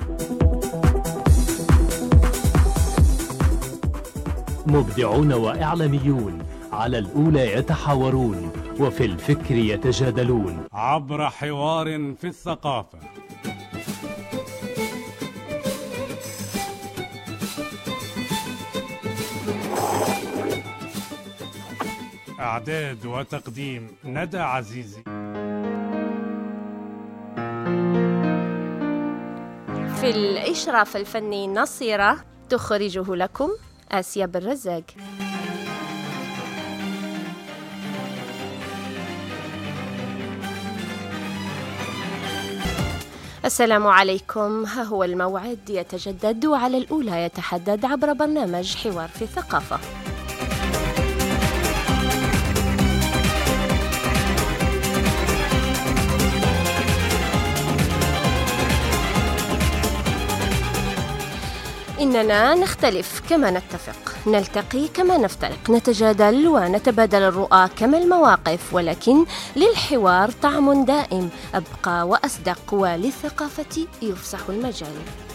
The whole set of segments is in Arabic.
مبدعون وإعلاميون على الأولى يتحاورون وفي الفكر يتجادلون عبر حوار في الثقافة. إعداد وتقديم ندى عزيزي. في الإشراف الفني نصيرة، تخرجه لكم آسيا بالرزاق. السلام عليكم. ها هو الموعد يتجدد وعلى الأولى يتحدد عبر برنامج حوار في الثقافة. إننا نختلف كما نتفق، نلتقي كما نفترق، نتجادل ونتبادل الرؤى كما المواقف، ولكن للحوار طعم دائم أبقى وأصدق، وللثقافة يفسح المجال.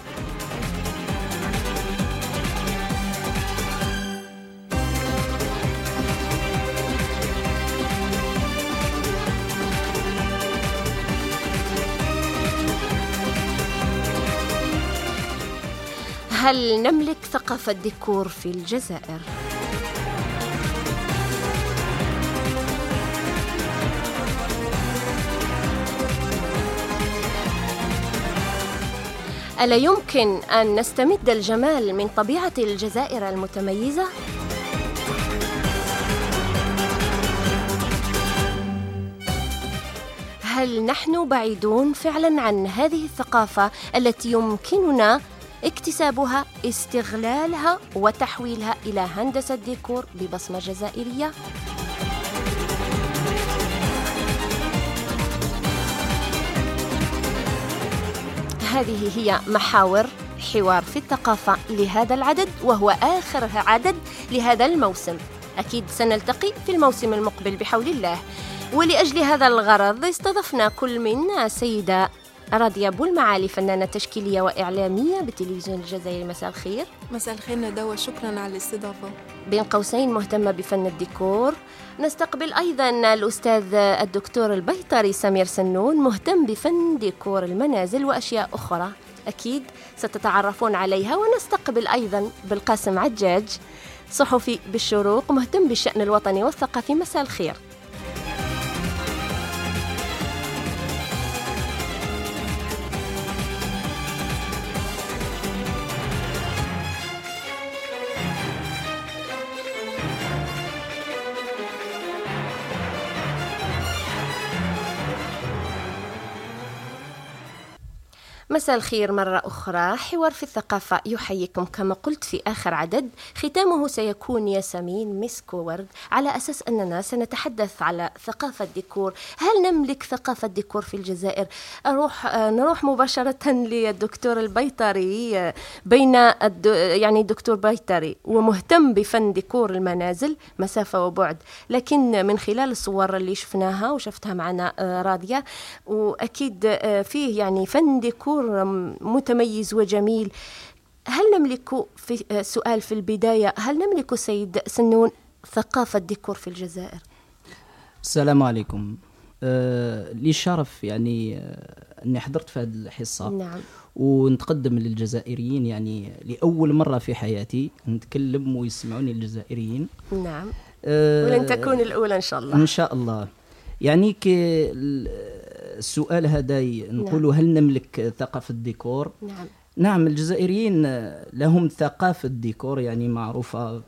هل نملك ثقافة ديكور في الجزائر؟ ألا يمكن أن نستمد الجمال من طبيعة الجزائر المتميزة؟ هل نحن بعيدون فعلا عن هذه الثقافة التي يمكننا اكتسابها، استغلالها وتحويلها إلى هندسة ديكور ببصمة جزائرية؟ هذه هي محاور حوار في الثقافة لهذا العدد، وهو آخر عدد لهذا الموسم. أكيد سنلتقي في الموسم المقبل بحول الله. ولأجل هذا الغرض استضفنا كل من السيدة راضية بولمعالي، فنانة تشكيلية وإعلامية بتلفزيون الجزائري. مساء الخير. مساء الخير ندى، وشكرا على الاستضافة. بين قوسين مهتمة بفن الديكور. نستقبل أيضا الأستاذ الدكتور البيطري سمير سنون، مهتم بفن ديكور المنازل وأشياء أخرى أكيد ستتعرفون عليها. ونستقبل أيضا بالقاسم عجاج، صحفي بالشروق، مهتم بالشأن الوطني والثقافي. مساء الخير. مساء الخير مرة أخرى. حوار في الثقافة يحييكم كما قلت في آخر عدد، ختامه سيكون ياسمين مسك وورد، على أساس أننا سنتحدث على ثقافة ديكور. هل نملك ثقافة ديكور في الجزائر؟ نروح مباشرة للدكتور البيطري. يعني الدكتور بيطري ومهتم بفن ديكور المنازل مسافة وبعد، لكن من خلال الصور اللي شفناها وشفتها معنا راضية، وأكيد فيه يعني فن ديكور متميز وجميل. هل نملك سؤال في البداية، هل نملك سيد سنون ثقافة ديكور في الجزائر؟ السلام عليكم. لي شرف يعني أني حضرت في هذه الحصة. نعم. ونتقدم للجزائريين، يعني لأول مرة في حياتي نتكلم ويسمعوني الجزائريين. نعم. ولن تكون الأولى إن شاء الله. إن شاء الله. يعني السؤال هذا نقول نعم. هل نملك ثقافة ديكور؟ نعم. نعم، الجزائريين لهم ثقافة ديكور يعني معروفة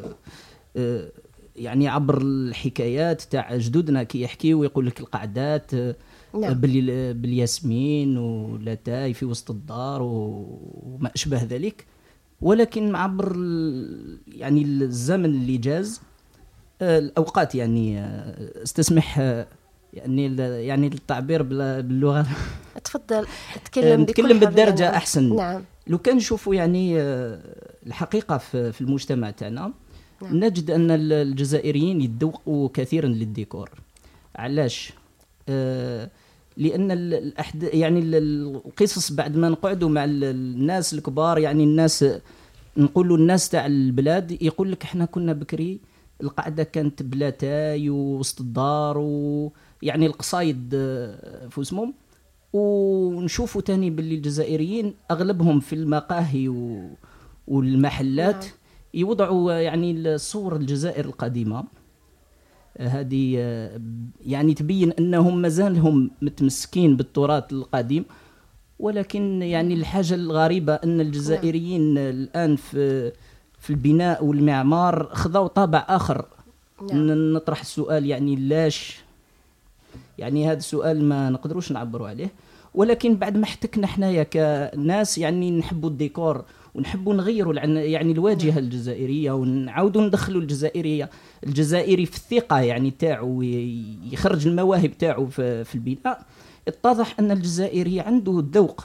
يعني عبر الحكايات تاع جدودنا كي يحكيوا ويقول لك القعدات نعم. بالياسمين ولاتاي في وسط الدار وما أشبه ذلك. ولكن عبر يعني الزمن اللي جاز، الأوقات يعني استسمح يعني التعبير باللغة. تفضل نتكلم بالدرجة يعني. أحسن. نعم. لو كان نشوفوا يعني الحقيقة في المجتمع تاعنا نعم. نجد أن الجزائريين يتذوقوا كثيرا للديكور. علاش؟ لان يعني القصص بعد ما نقعدوا مع الناس الكبار، يعني الناس نقولوا الناس تاع البلاد، يقول لك احنا كنا بكري القعده كانت بلا تاي وسط الدار، ويعني القصايد في اسمهم. ونشوفوا تاني باللي الجزائريين اغلبهم في المقاهي والمحلات يوضعوا يعني صور الجزائر القديمه. هذه يعني تبين انهم مازالهم متمسكين بالتراث القديم. ولكن يعني الحاجه الغريبه ان الجزائريين الان في البناء والمعمار خذوا طابع اخر. نطرح السؤال يعني لاش؟ يعني هذا السؤال ما نقدروش نعبروا عليه. ولكن بعد ما احتكنا حنايا كناس يعني نحبوا الديكور ونحبوا نغيروا يعني الواجهه الجزائريه، ونعاودوا ندخلوا الجزائري في الثقه يعني تاعو، يخرج المواهب تاعو في البناء. اتضح ان الجزائري عنده ذوق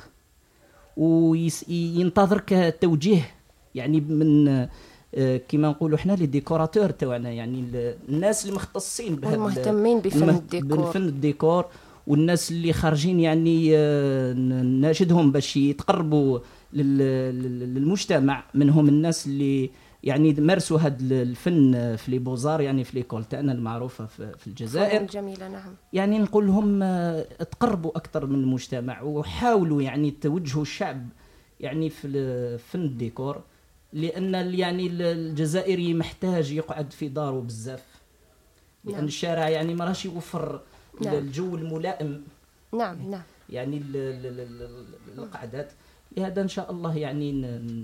وينتظرك توجيه يعني من كما نقولوا احنا لي ديكوراتور تاعنا، يعني الناس المختصين بهذا المهتمين بفن الديكور والناس اللي خارجين يعني ناشدهم باش يتقربوا للمجتمع. منهم الناس اللي يعني مارسوا هذا الفن في لي بوزار، يعني في ليكول تاعنا المعروفه في الجزائر جميله. نعم، يعني نقول لهم تقربوا اكثر من المجتمع، وحاولوا يعني توجهوا الشعب يعني في فن الديكور، لان يعني الجزائري محتاج يقعد في داره بزاف، لان الشارع يعني ما راهش يوفر الجو الملائم. نعم يعني القعدات. لهذا ان شاء الله يعني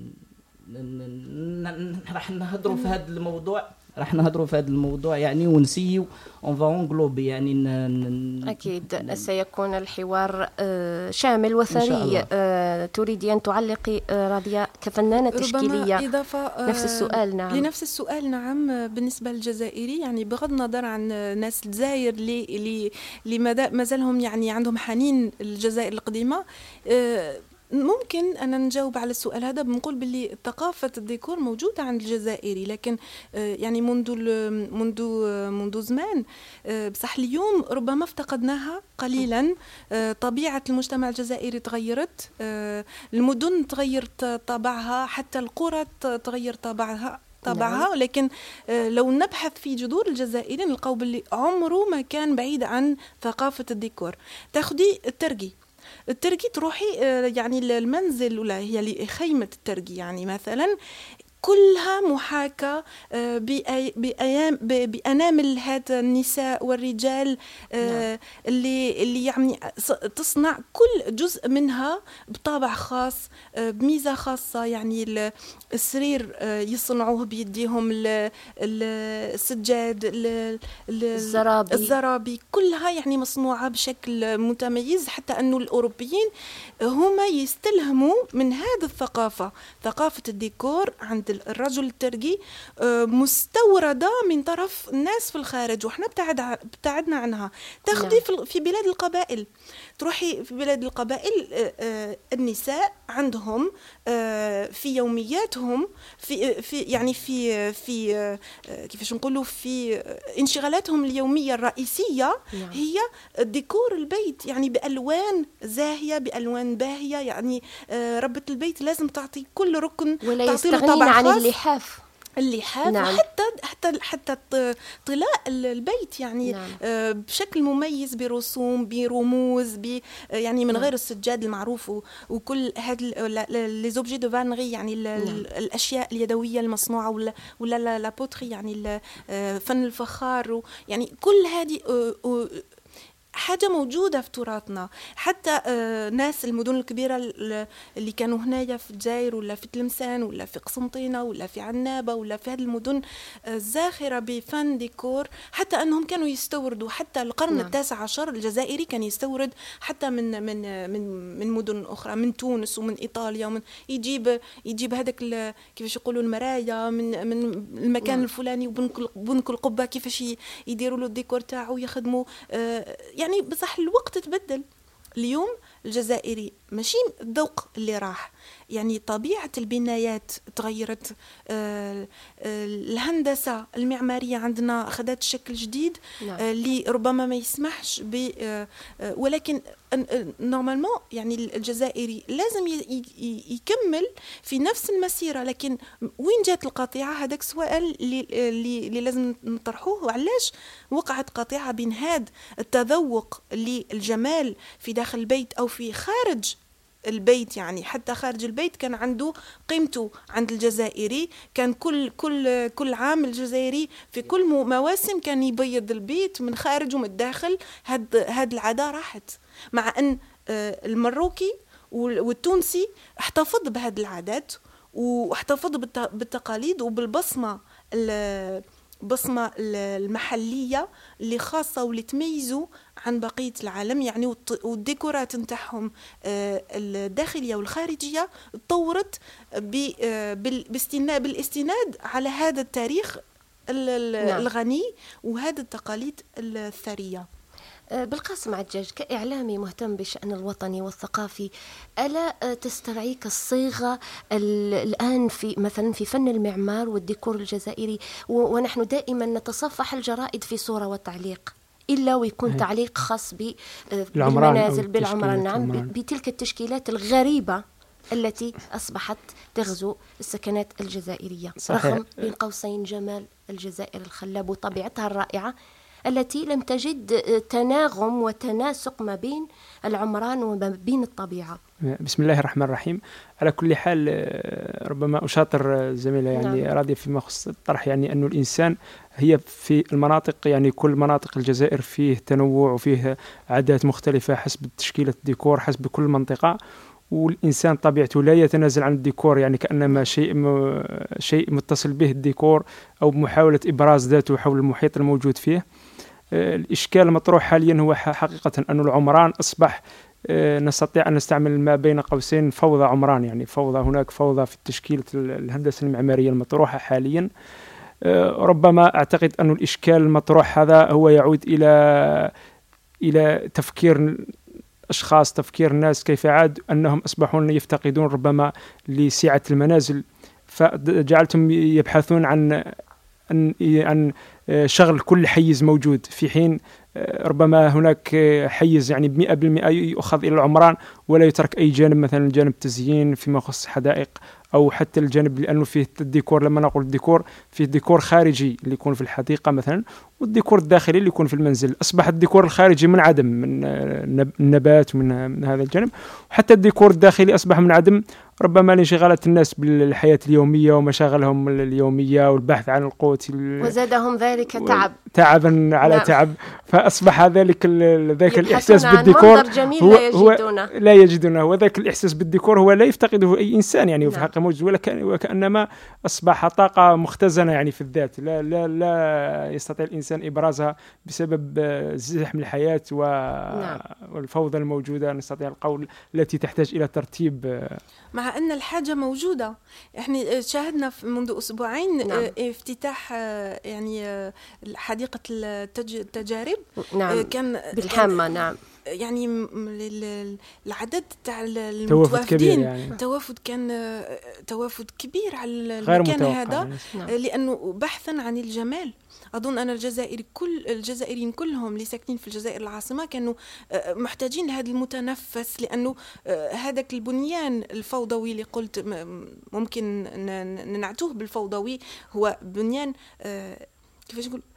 راح نهضروا في هذا الموضوع، يعني ونسيو اون فا انغلوبي يعني اكيد سيكون الحوار شامل وثري. تريدي ان تعلقي راديا كفنانه تشكيليه إضافة نفس السؤال؟ نعم، لنفس السؤال. نعم، بالنسبه للجزائري يعني بغض النظر عن ناس الجزائر اللي ما زالهم يعني عندهم حنين الجزائر القديمه، ممكن أنا نجاوب على السؤال هذا بنقول باللي ثقافة الديكور موجودة عند الجزائري، لكن يعني منذ زمان. بصح اليوم ربما افتقدناها قليلا. طبيعة المجتمع الجزائري تغيرت، المدن تغيرت طابعها، حتى القرى تغير طابعها. لكن لو نبحث في جذور الجزائريين نلقاو باللي عمره ما كان بعيد عن ثقافة الديكور. تاخدي الترقي تروحي يعني المنزل ولا هي خيمة الترقي يعني مثلا كلها محاكاة بأنامل هذا النساء والرجال اللي يعني تصنع كل جزء منها بطابع خاص بميزة خاصة. يعني السرير يصنعوه بيديهم، السجاد، الزرابي كلها يعني مصنوعة بشكل متميز، حتى أنه الأوروبيين هما يستلهموا من هذه الثقافة، ثقافة الديكور عند الرجل الترقي مستوردة من طرف الناس في الخارج، وإحنا ابتعدنا عنها. تاخدي في بلاد القبائل، تروحي في بلاد القبائل النساء عندهم في يومياتهم في كيفاش نقولوا في انشغالاتهم اليومية الرئيسية هي ديكور البيت، يعني بألوان زاهية بألوان باهية. يعني ربة البيت لازم تعطي كل ركن ولا يستغنين عن اللحاف. نعم. حتى طلاء البيت يعني بشكل مميز، برسوم، برموز، يعني من غير السجاد المعروف وكل هذه لي زوبجي دو فانغي، يعني الاشياء اليدويه المصنوعه ولا لا بوتري، يعني فن الفخار، يعني كل هذه حاجة موجودة في تراثنا. حتى ناس المدن الكبيرة اللي كانوا هنايا في الجزائر ولا في تلمسان ولا في قسنطينة ولا في عنابة ولا في هذه المدن الزاخرة بفن ديكور، حتى أنهم كانوا يستوردوا. حتى القرن التاسع عشر الجزائري كان يستورد حتى من مدن أخرى، من تونس ومن إيطاليا، ومن يجيب هذاك كيفاش يقولوا المرايا من المكان الفلاني، وبنك القبة كيفاش يديروا له الديكور تاعه ويخدموا. يعني بصح الوقت تبدل. اليوم الجزائري ماشي الذوق اللي راح، يعني طبيعة البنايات تغيرت، الهندسة المعمارية عندنا أخذت شكل جديد اللي ربما ما يسمحش ولكن نورمالمون يعني الجزائري لازم يكمل في نفس المسيرة. لكن وين جات القطيعة؟ هذاك السؤال اللي لازم نطرحوه، وعلاش وقعت قطيعة بين هذا التذوق للجمال في داخل البيت أو في خارج البيت. يعني حتى خارج البيت كان عنده قيمته عند الجزائري، كان كل عام الجزائري في كل مواسم كان يبيض البيت من خارج ومن الداخل. هاد العادة راحت، مع أن المروكي والتونسي احتفظ بهذه العادات واحتفظ بالتقاليد وبالبصمة المحلية اللي خاصة واللي تميزوا عن بقية العالم. يعني والديكورات نتاعهم الداخلية والخارجية تطورت بالاستناد على هذا التاريخ الغني وهذا التقاليد الثرية. بالقاسم عجاج، كإعلامي مهتم بالشأن الوطني والثقافي، ألا تسترعيك الصيغة الآن في مثلا في فن المعمار والديكور الجزائري، ونحن دائما نتصفح الجرائد في صورة وتعليق إلا ويكون تعليق خاص بالمنازل بالعمران، نعم، بتلك التشكيلات الغريبة التي أصبحت تغزو السكنات الجزائرية، صحيح. رغم بين قوسين جمال الجزائر الخلاب وطبيعتها الرائعة التي لم تجد تناغم وتناسق ما بين العمران وما بين الطبيعة. بسم الله الرحمن الرحيم. على كل حال ربما أشاطر الزميلة يعني راضية فيما يخص الطرح، يعني أن الإنسان هي في المناطق، يعني كل مناطق الجزائر فيه تنوع وفيه عادات مختلفة حسب تشكيلة الديكور حسب كل منطقة، والإنسان طبيعته لا يتنازل عن الديكور، يعني كأنما شيء متصل به الديكور أو محاولة إبراز ذاته حول المحيط الموجود فيه. الإشكال المطروح حاليا هو حقيقة أن العمران أصبح نستطيع أن نستعمل ما بين قوسين فوضى عمران، يعني فوضى، هناك فوضى في تشكيلة الهندسة المعمارية المطروحة حاليا. ربما أعتقد أن الإشكال المطروح هذا هو يعود إلى تفكير أشخاص، تفكير الناس، كيف عاد أنهم أصبحون يفتقدون ربما لسعة المنازل، فجعلتهم يبحثون عن شغل كل حيز موجود، في حين ربما هناك حيز يعني 100% يؤخذ إلى العمران ولا يترك أي جانب، مثلا جانب تزيين فيما يخص حدائق أو حتى الجانب لأنه فيه الديكور. لما نقول الديكور فيه ديكور خارجي اللي يكون في الحديقة مثلا، والديكور الداخلي اللي يكون في المنزل. أصبح الديكور الخارجي منعدم من النبات ومن هذا الجانب، وحتى الديكور الداخلي أصبح منعدم ربما لانشغالات الناس بالحياة اليومية ومشاغلهم اليومية والبحث عن القوت، وزادهم ذلك تعبا على تعب، فأصبح ذاك الإحساس بالديكور لا يجدونه، وذاك الإحساس بالديكور هو لا يفتقده أي إنسان، يعني في حقيقة موجود، وكأنما أصبح طاقة مختزنة يعني في الذات، لا يستطيع الإنسان إبرازها بسبب زحم الحياة والفوضى الموجودة، نستطيع القول التي تحتاج إلى ترتيب، مع أن الحاجة موجودة. احنا شاهدنا منذ أسبوعين افتتاح يعني حديقة التجارب، كان بالحامة، نعم، يعني العدد تاع المتوافدين يعني. كان توافد كبير على المكان هذا، لأنه بحثا عن الجمال. أظن أن الجزائريين كلهم اللي ساكنين في الجزائر العاصمة كانوا محتاجين لهذا المتنفس، لأنه هذاك البنيان الفوضوي اللي قلت ممكن ننعتوه بالفوضوي، هو بنيان كيفاش نقول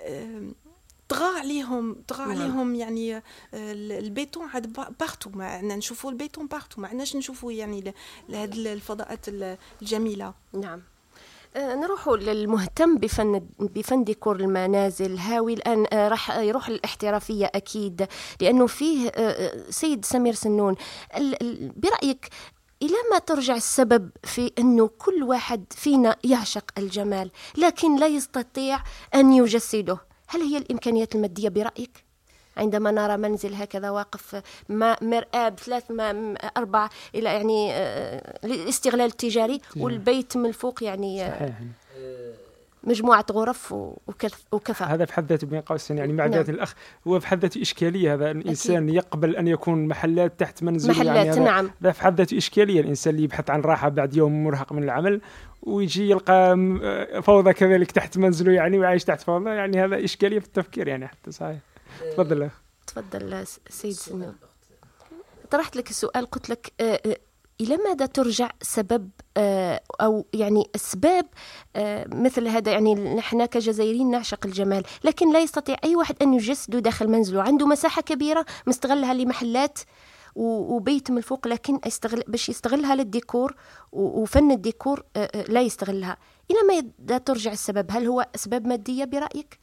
طغى عليهم يعني البيتون عاد بارتو، ما نشوفوا البيتون بارتو، ما عندناش نشوفوا يعني هذه الفضاءات الجميلة. نعم. نروح للمهتم بفن ديكور المنازل، هاوي الآن راح يروح للاحترافية أكيد، لأنه فيه سيد سمير سنون. برأيك إلى ما ترجع السبب في أنه كل واحد فينا يعشق الجمال لكن لا يستطيع أن يجسده؟ هل هي الإمكانيات المادية برأيك؟ عندما نرى منزل هكذا واقف مرآة ب3 4 إلى يعني الاستغلال التجاري، والبيت من الفوق يعني صحيح. مجموعة غرف وكفى. هذا في حد ذاته بين قوسين يعني مع ذات الأخ هو في حد ذاته إشكالية. هذا الإنسان يقبل أن يكون محلات تحت منزله محلات يعني نعم. هذا في حد ذاته إشكالية. الإنسان اللي يبحث عن راحة بعد يوم مرهق من العمل ويجي يلقى فوضى كذلك تحت منزله يعني وعايش تحت فوضى يعني هذا إشكالية في التفكير يعني حتى صحيح. تفضل سيد سنو. طرحت لك السؤال قلت لك إلى ماذا ترجع سبب أو يعني أسباب مثل هذا؟ يعني نحن كجزائريين نعشق الجمال لكن لا يستطيع أي واحد أن يجسده داخل منزله. عنده مساحة كبيرة مستغلها لمحلات وبيت من الفوق لكن باش يستغلها للديكور وفن الديكور لا يستغلها. إلى ماذا ترجع السبب؟ هل هو أسباب مادية برأيك؟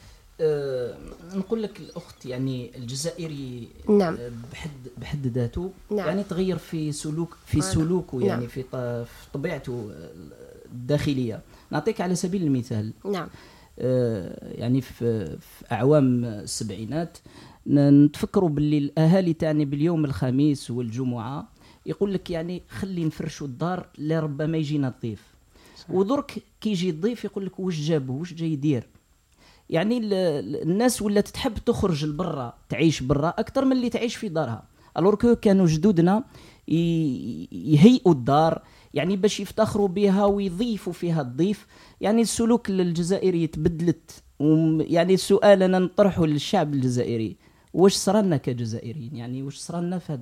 نقول لك الأخت يعني الجزائري نعم. بحد ذاته نعم. يعني تغير في سلوكه يعني نعم. في طبيعته الداخلية. نعطيك على سبيل المثال نعم. يعني في أعوام السبعينات نتفكروا باللي الأهالي تعني باليوم الخميس والجمعة يقول لك يعني خلي نفرشوا الدار لربما يجينا الضيف. ودرك كي يجي الضيف يقول لك واش جابه واش جاي يدير. يعني الناس ولا تحب تخرج لبرا تعيش برا أكثر من اللي تعيش في دارها. ألوركو كانوا جدودنا يهيئوا الدار يعني باش يفتخروا بها ويضيفوا فيها الضيف. يعني السلوك الجزائري تبدلت. يعني السؤال أنا نطرحه للشعب الجزائري واش صرنا كجزائريين يعني واش صرنا في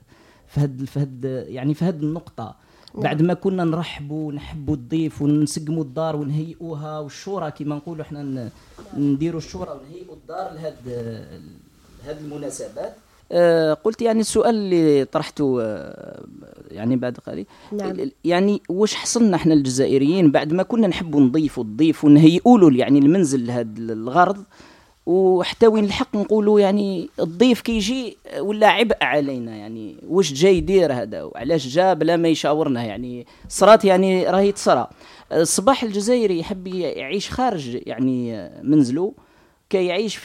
هذه النقطة بعد ما كنا نحبوا الضيف ونسقموا الدار ونهيئوها والشورى كما نقولوا احنا نديروا الشورى ونهيئوا الدار لهذه المناسبات. قلت يعني السؤال اللي طرحته يعني بعد قليل نعم. يعني واش حصلنا احنا الجزائريين بعد ما كنا نحبوا نضيفوا الضيف ونهيئوا له يعني المنزل لهذا الغرض وحتى وين الحق نقولوا يعني الضيف كي يجي ولا عبء علينا يعني واش جاي يدير هذا وعلاش جا بلا ما يشاورنا. يعني صرات يعني راهي تصرى. الصباح الجزائري يحب يعيش خارج يعني منزله كي يعيش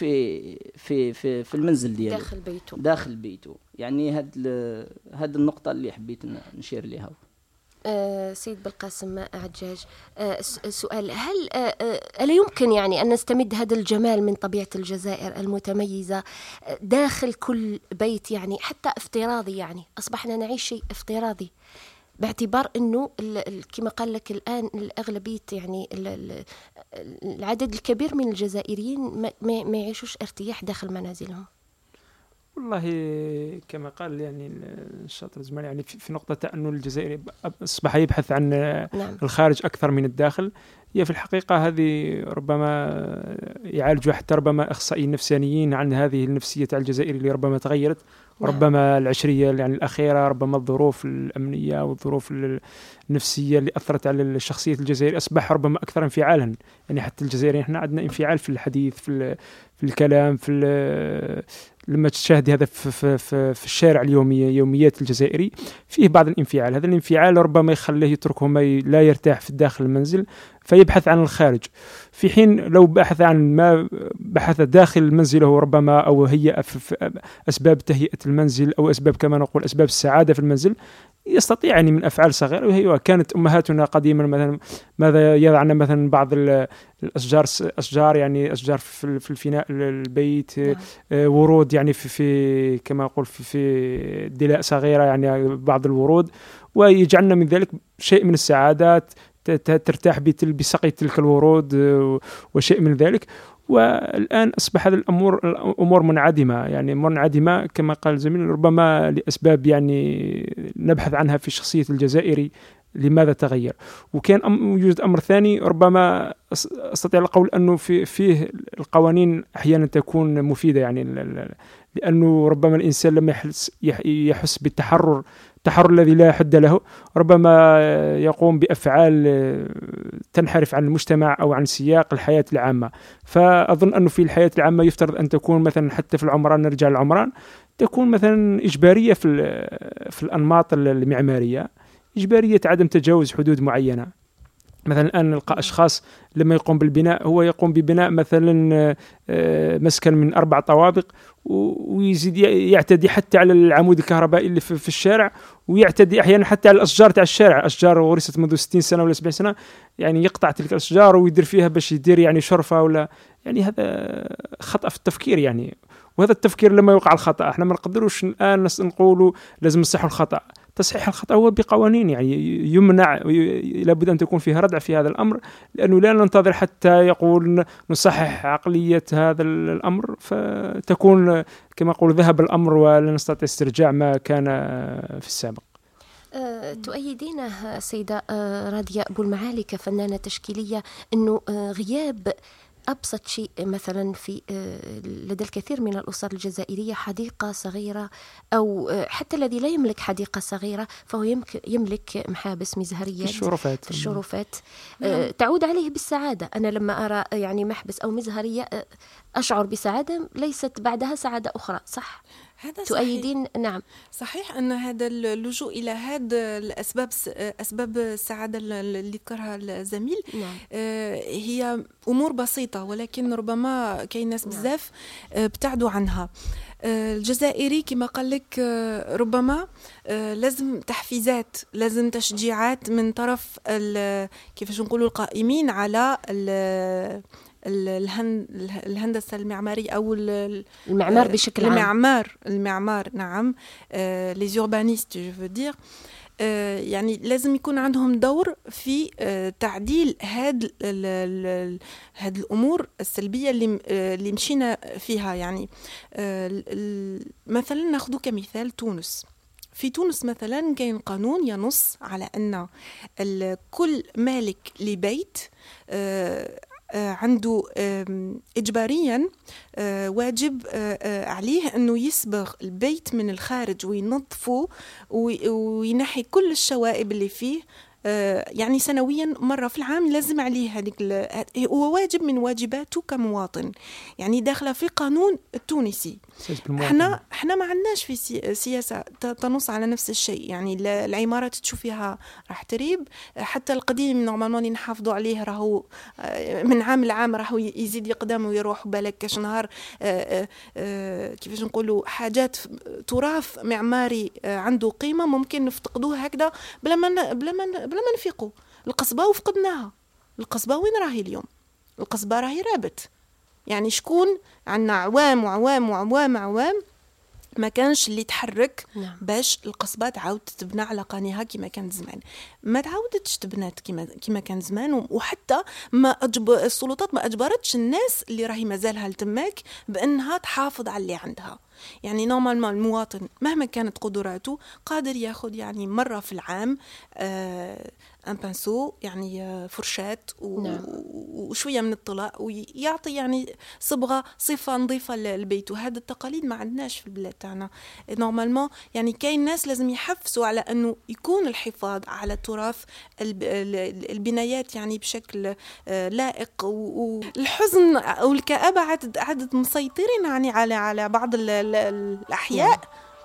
في المنزل ديالو داخل بيته. يعني هاد النقطة اللي حبيت نشير لها. سيد بالقاسم عجاج سؤال هل ألا يمكن يعني أن نستمد هذا الجمال من طبيعة الجزائر المتميزة داخل كل بيت يعني حتى افتراضي؟ يعني أصبحنا نعيش شيء افتراضي باعتبار أنه كما قال لك الآن الأغلبية يعني العدد الكبير من الجزائريين ما يعيشوش ارتياح داخل منازلهم. والله كما قال يعني الشاطر زمان يعني في نقطة أنه الجزائري أصبح يبحث عن نعم. الخارج أكثر من الداخل. هي في الحقيقة هذه ربما يعالجوا حتى ربما أخصائيين نفسانيين عن هذه النفسية تاع الجزائري اللي ربما تغيرت. ربما العشرية يعني الأخيرة ربما الظروف الأمنية والظروف النفسية اللي أثرت على الشخصية الجزائرية أصبح ربما أكثر انفعالا. يعني حتى الجزائريين احنا عندنا انفعال في الحديث في الكلام لما تشاهد هذا في الشارع يوميات الجزائري فيه بعض الانفعال. هذا الانفعال ربما يخليه يتركه لا يرتاح في داخل المنزل فيبحث عن الخارج. في حين لو بحث عن ما بحث داخل منزله ربما أو هي أسباب تهيئة المنزل أو أسباب كما نقول أسباب السعادة في المنزل يستطيع يعني من أفعال صغيرة. وهي كانت أمهاتنا قديما مثلا ماذا يضعن مثلا بعض أشجار يعني أشجار في الفناء البيت ورود يعني في كما أقول في دلاء صغيرة يعني بعض الورود ويجعلنا من ذلك شيء من السعادات ترتاح بسقي تلك الورود وشيء من ذلك. والآن أصبح هذه الأمور منعدمة يعني منعدمة كما قال زميل ربما لأسباب يعني نبحث عنها في شخصية الجزائري لماذا تغير. وكان يوجد أمر ثاني ربما أستطيع القول أنه فيه القوانين أحيانا تكون مفيدة يعني لأنه ربما الإنسان لما يحس بالتحرر الذي لا حد له ربما يقوم بأفعال تنحرف عن المجتمع أو عن سياق الحياة العامة. فأظن أنه في الحياة العامة يفترض أن تكون مثلا حتى في العمران نرجع العمران تكون مثلا إجبارية في الأنماط المعمارية إجبارية عدم تجاوز حدود معينة. مثلا الآن نلقى أشخاص لما يقوم بالبناء هو يقوم ببناء مثلا مسكن من 4 طوابق ويزيد يعتدي حتى على العمود الكهربائي اللي في الشارع، ويعتدي أحيانا حتى على الأشجار تاع الشارع، أشجار ورثت منذ 60 سنة ولا 70 سنة، يعني يقطع تلك الأشجار ويدير فيها باش يدير يعني شرفة ولا يعني هذا خطأ في التفكير يعني. وهذا التفكير لما يوقع الخطأ احنا ما نقدروش الآن نقولوا لازم نصحح الخطأ. تصحيح الخطأ هو بقوانين يعني يمنع، لابد أن تكون فيها ردع في هذا الأمر، لأنه لا ننتظر حتى يقول نصحح عقلية هذا الأمر فتكون كما يقول ذهب الأمر ولا نستطيع استرجاع ما كان في السابق. تؤيدين سيدة رادية بولمعالي كفنانة تشكيلية أنه غياب أبسط شيء مثلا في لدى الكثير من الأسر الجزائرية حديقة صغيرة، أو حتى الذي لا يملك حديقة صغيرة فهو يملك محابس مزهريات في الشرفات تعود عليه بالسعادة. أنا لما أرى يعني محبس أو مزهرية أشعر بسعادة ليست بعدها سعادة أخرى، صح؟ هذا تؤيدين؟ نعم صحيح أن هذا اللجوء إلى هذا الأسباب، أسباب السعادة اللي ذكرها الزميل، نعم. هي أمور بسيطة ولكن ربما كاين ناس بزاف ابتعدوا عنها. الجزائري كما قال لك ربما لازم تحفيزات، لازم تشجيعات من طرف كيفاش نقولوا القائمين على الهندسة المعمارية أو المعمار بشكل عام. المعمار نعم، les urbanistes je veux dire. يعني لازم يكون عندهم دور في تعديل هاد الأمور السلبية اللي مشينا فيها. يعني مثلا ناخذ كمثال تونس. في تونس مثلا كاين قانون ينص على أن كل مالك لبيت عنده إجباريا واجب عليه أنه يصبغ البيت من الخارج وينظفه وينحي كل الشوائب اللي فيه، يعني سنويا مرة في العام لازم عليه هو واجب من واجباته كمواطن، يعني داخله في قانون التونسي. احنا ما عندناش في سياسة تنص على نفس الشيء. يعني العمارات تشوف فيها راح تريب، حتى القديم نورمالمون نحافظوا عليه راهو من عام لعام راهو يزيد يقدم ويروح بالك كاش نهار كيفاش نقولوا حاجات تراث معماري عنده قيمة ممكن نفتقدوه هكذا بلا ما نفيقوا. القصبة وفقدناها. القصبة وين راهي اليوم؟ القصبة راهي رابت. يعني شكون عنا عوام وعوام وعوام عوام ما كانش اللي تحرك باش القصبة تعاود تبنى على قانيها كما كان زمان. ما تعاودتش تبنات كما كان زمان، وحتى السلطات ما أجبرتش الناس اللي راهي مازالها لتماك بأنها تحافظ على اللي عندها. يعني نورمالمون المواطن مهما كانت قدراته قادر ياخذ يعني مرة في العام ان بانسو، يعني فرشات وشويه من الطلاء ويعطي يعني صفه نظيفه للبيت. وهذا التقاليد ما عندناش في البلاد تاعنا نورمالمون. يعني كاين ناس لازم يحفزوا على انه يكون الحفاظ على تراث البنايات يعني بشكل لائق. والحزن او الكآبه عدد مسيطرين يعني على بعض الاحياء.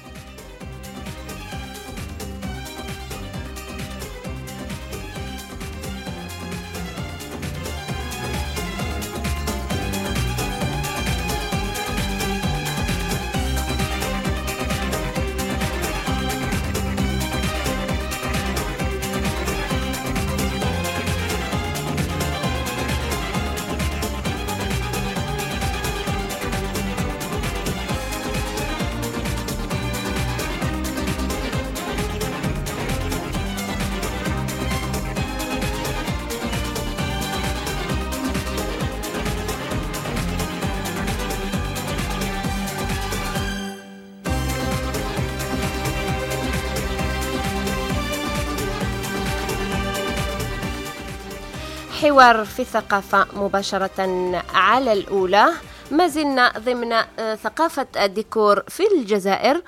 حوار في الثقافة مباشرة على الأولى. ما زلنا ضمن ثقافة الديكور في الجزائر.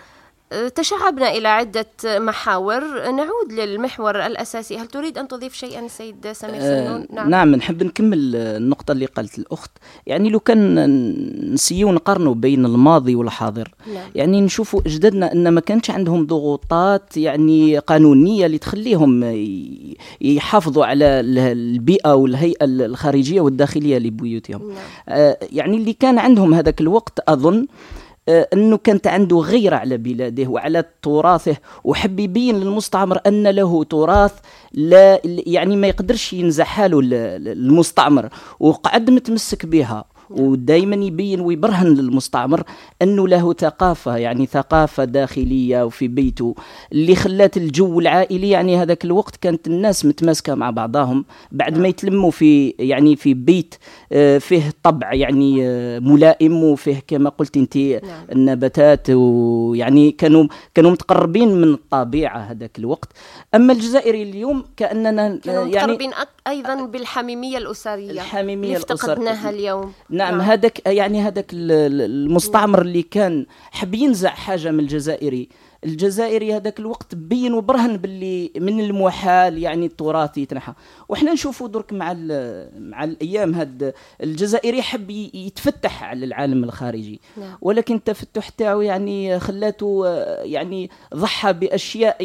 تشعبنا إلى عدة محاور، نعود للمحور الأساسي. هل تريد أن تضيف شيئا سيد سمير سنون؟ نعم، نحب نكمل النقطة اللي قالت الأخت. يعني لو كان نسيو نقارنوا بين الماضي والحاضر، نعم. يعني نشوفوا أجدادنا أن ما كانش عندهم ضغوطات يعني قانونية اللي تخليهم يحافظوا على البيئة والهيئة الخارجية والداخلية لبيوتهم. نعم. يعني اللي كان عندهم هذاك الوقت أظن أنه كانت عنده غيرة على بلاده وعلى تراثه، وحب يبين للمستعمر أن له تراث لا يعني ما يقدرش ينزح له المستعمر، وقعد متمسك بها، ودائما يبين ويبرهن للمستعمر أنه له ثقافة، يعني ثقافة داخلية وفي بيته اللي خلات الجو العائلي. يعني هذاك الوقت كانت الناس متماسكة مع بعضهم بعد ما يتلموا في يعني في بيت فيه طبع يعني ملائم، وفيه كما قلت انت النباتات، ويعني كانوا متقربين من الطبيعة هذاك الوقت. أما الجزائري اليوم كأننا كانوا يعني متقربين أيضا بالحميمية الأسرية اللي افتقدناها اليوم. نعم. هذاك المستعمر اللي كان حب ينزع حاجة من الجزائري هذاك الوقت بين وبرهن باللي من المحال يعني التراث يتنحى. وإحنا نشوفوا درك مع الأيام هاد الجزائري حب يتفتح على العالم الخارجي، ولكن التفتح تاعو يعني خلاته يعني ضحى بأشياء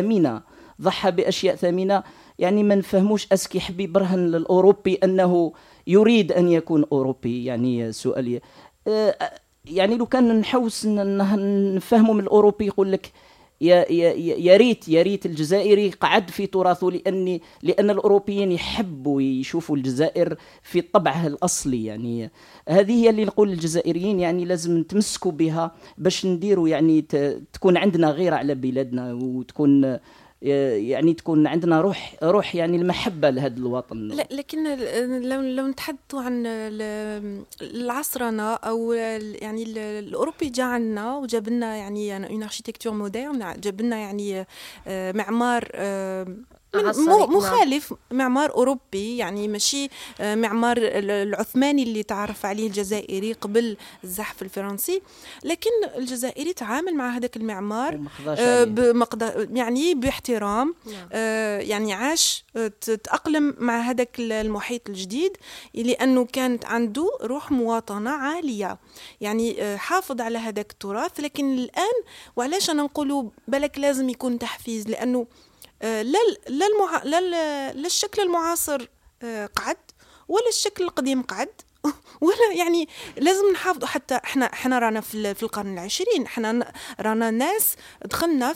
ثمينة يعني ما نفهموش اسكي حبي برهن للأوروبي أنه يريد أن يكون أوروبي. يعني سؤالي يعني لو كان نحوس نفهمه من الأوروبي يقول لك يا ريت الجزائري قعد في تراثه، لأن الأوروبيين يحبوا يشوفوا الجزائر في طبعها الأصلي. يعني هذه هي اللي نقول للجزائريين، يعني لازم نتمسكوا بها باش نديروا يعني تكون عندنا غيرة على بلادنا، وتكون يعني تكون عندنا روح يعني المحبة لهذا الوطن. لكن لو نتحدثوا عن العصرنة أو يعني الأوروبي جاء عنا وجاب لنا يعني اون اركيتكتور مودرن، جاب لنا يعني معمار مخالف، معمار أوروبي، يعني ماشي معمار العثماني اللي تعرف عليه الجزائري قبل الزحف الفرنسي. لكن الجزائري تعامل مع هذاك المعمار يعني باحترام، يعني عاش تأقلم مع هذاك المحيط الجديد، لأنه كانت عنده روح مواطنة عالية، يعني حافظ على هذاك التراث. لكن الآن وعلاش أنا نقوله بالك لازم يكون تحفيز، لأنه لا الشكل المعاصر قعد ولا الشكل القديم قعد، ولا يعني لازم نحافظ. حتى احنا رانا في القرن العشرين، احنا رانا ناس دخلنا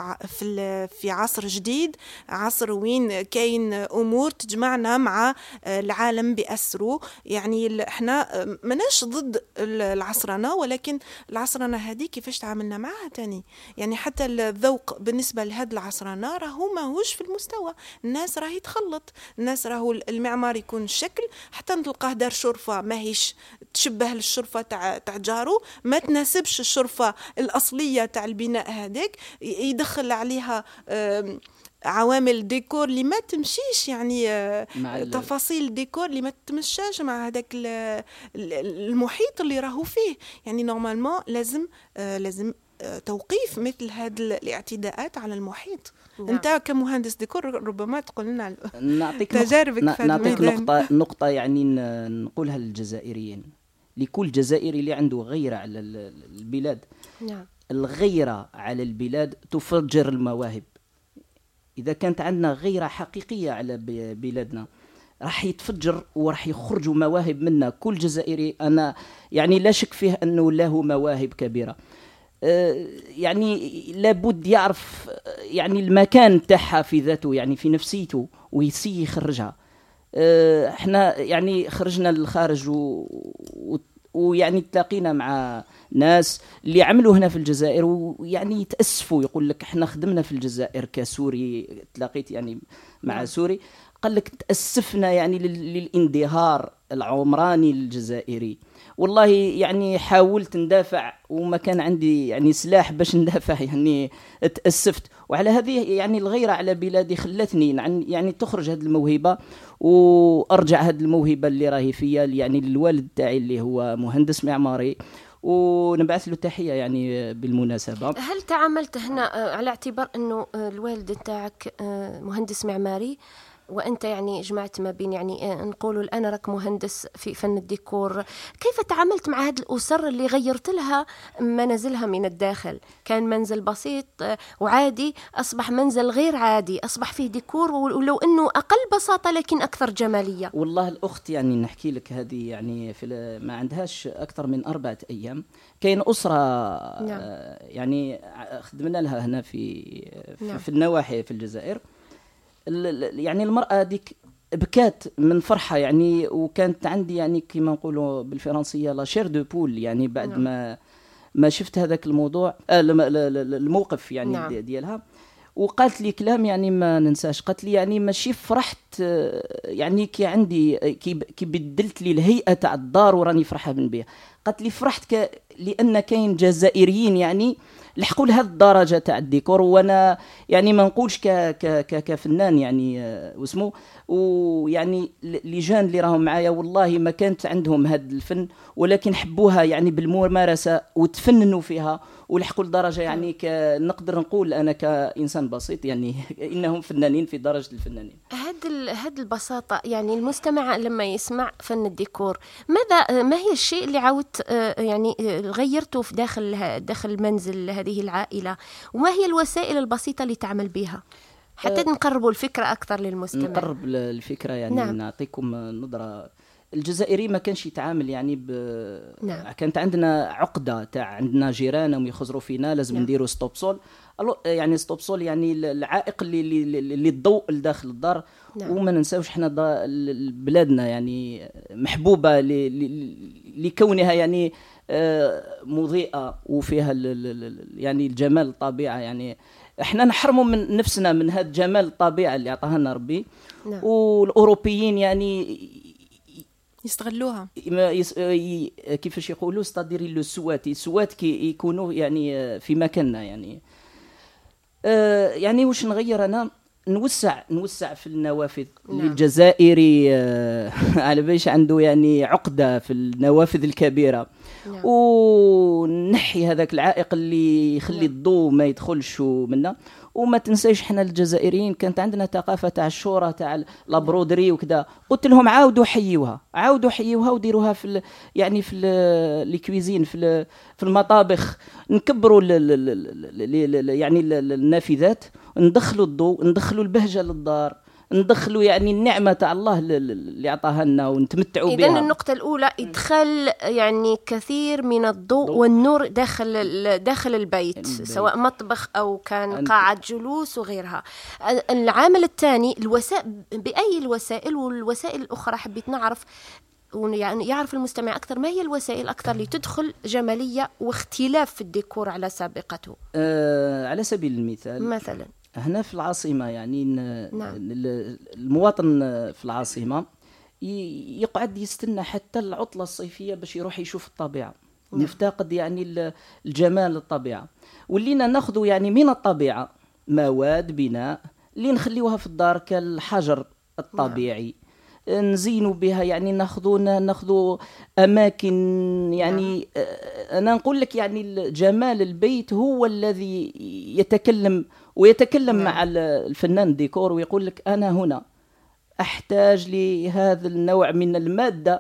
في عصر جديد، عصر وين كاين امور تجمعنا مع العالم بأسره. يعني احنا ماناش ضد العصرنة، ولكن العصرنة هذه كيفاش تعاملنا معها تاني. يعني حتى الذوق بالنسبة لهذا العصرنة راهو ماهوش في المستوى، الناس راهي تخلط، الناس راهو المعمار يكون الشكل حتى نلقاه دار شرفة ماهيش تشبه للشرفة تاع جارو، ما تناسبش الشرفة الأصلية تاع البناء هذاك، يدخل عليها عوامل ديكور اللي ما تمشيش، يعني تفاصيل ديكور اللي ما تمشاش مع هذاك المحيط اللي راهو فيه. يعني نورمالمون لازم توقيف مثل هذه الاعتداءات على المحيط. انت كمهندس ديكور ربما تقول لنا تجاربك في هذا الميدان. نقطة يعني نقولها للجزائريين، لكل جزائري اللي عنده غيرة على البلاد. الغيرة على البلاد تفجر المواهب. إذا كانت عندنا غيرة حقيقية على بلادنا راح يتفجر وراح يخرجوا مواهب منا. كل جزائري أنا يعني لا شك فيه أنه له مواهب كبيرة، يعني لابد يعرف يعني المكان تاعها في ذاته، يعني في نفسيته، ويسي يخرجها. احنا يعني خرجنا للخارج ويعني تلاقينا مع ناس اللي عملوا هنا في الجزائر، ويعني يتأسفوا، يقول لك احنا خدمنا في الجزائر كسوري، تلاقيت يعني مع سوري قال لك تأسفنا يعني للاندهار العمراني الجزائري. والله يعني حاولت ندافع وما كان عندي يعني سلاح باش ندافع، يعني تأسفت. وعلى هذه يعني الغيرة على بلادي خلتني يعني تخرج هذه الموهبة، وأرجع هذه الموهبة اللي راهي فيا يعني للوالد تاعي اللي هو مهندس معماري، ونبعث له تحية يعني بالمناسبة. هل تعاملت هنا على اعتبار أنه الوالد نتاعك مهندس معماري وأنت يعني جمعت ما بين يعني نقولوا الآن راك مهندس في فن الديكور، كيف تعاملت مع هذه الأسر اللي غيرت لها منازلها من الداخل؟ كان منزل بسيط وعادي أصبح منزل غير عادي، أصبح فيه ديكور ولو أنه أقل بساطة لكن أكثر جمالية. والله الأخت يعني نحكي لك هذه يعني ما عندهاش أكثر من 4 أيام كاين أسرة نعم. يعني خدمنا لها هنا نعم. في النواحي في الجزائر. يعني المرأة ديك بكات من فرحة يعني، وكانت عندي يعني كما نقولوا بالفرنسية لا شير دو بول يعني بعد نعم. ما شفت هذاك الموضوع الموقف يعني نعم. ديالها. وقالت لي كلام يعني ما ننساش، قالت لي يعني ماشي فرحت يعني كي عندي كي بدلت لي الهيئة تاع الدار وراني فرحة من بها. قالت لي فرحت لأن كاين جزائريين يعني لحقوا لهذه الدرجة تاع الديكور، وانا يعني ما نقولش كفنان يعني واسمو، ويعني لجان اللي راهم معايا والله ما كانت عندهم هذا الفن ولكن حبوها يعني بالممارسة وتفننوا فيها ولحقوا لدرجة يعني نقدر نقول أنا كإنسان بسيط يعني إنهم فنانين في درجة الفنانين. هذه البساطة يعني المستمع لما يسمع فن الديكور ما هي الشيء اللي عاودت يعني غيرته في داخل المنزل هذه العائلة، وما هي الوسائل البسيطة اللي تعمل بها حتى نقربوا الفكرة أكثر للمستمع؟ نقرب الفكرة يعني نعم. نعطيكم نظرة. الجزائري ما كانش يتعامل يعني نعم. كانت عندنا عقدة تاع عندنا جيران يخزروا فينا لازم نعم. نديروا ستوب سول. يعني ستوب سول يعني العائق اللي الضوء لداخل الدار نعم. وما ننساوش احنا بلادنا يعني محبوبة لكونها يعني مضيئة وفيها يعني الجمال الطبيعة. يعني احنا نحرموا من نفسنا من هذا جمال الطبيعة اللي اعطاها لنا ربي نعم. والأوروبيين يعني يستغلوها كيفاش يقولوا استاديري لو سوات كي يكونوا يعني في مكاننا يعني يعني واش نغير انا نوسع في النوافذ نعم. للجزائري على باش عنده يعني عقدة في النوافذ الكبيرة نعم. ونحي هذاك العائق اللي يخلي نعم. الضوء ما يدخلش منا. وما تنسيش احنا الجزائريين كانت عندنا ثقافة تاع الشورى تاع لابرودري وكذا. قلت لهم عاودوا حيوها وديروها في يعني في الكويزين في المطابخ، نكبروا يعني النافذات، ندخلوا الضوء، ندخلوا البهجة للدار، ندخلوا يعني النعمة تاع الله اللي عطاها لنا ونتمتعوا بها. إذن النقطة الأولى إدخال يعني كثير من الضوء والنور داخل البيت سواء مطبخ أو كان قاعة جلوس وغيرها. العامل الثاني بأي الوسائل والوسائل الأخرى حبيت نعرف يعني يعرف المستمع أكثر ما هي الوسائل أكثر لتدخل جمالية واختلاف في الديكور على سابقته. على سبيل المثال مثلا هنا في العاصمة يعني نعم. المواطن في العاصمة يقعد يستنى حتى العطلة الصيفية باش يروح يشوف الطبيعة نعم. نفتقد يعني الجمال الطبيعة، واللينا ناخذ يعني من الطبيعة مواد بناء اللي نخليوها في الدار كالحجر الطبيعي نعم. نزينوا بها يعني ناخذوا أماكن يعني نعم. أنا نقول لك يعني جمال البيت هو الذي يتكلم نعم. مع الفنان ديكور ويقول لك أنا هنا أحتاج لهذا النوع من المادة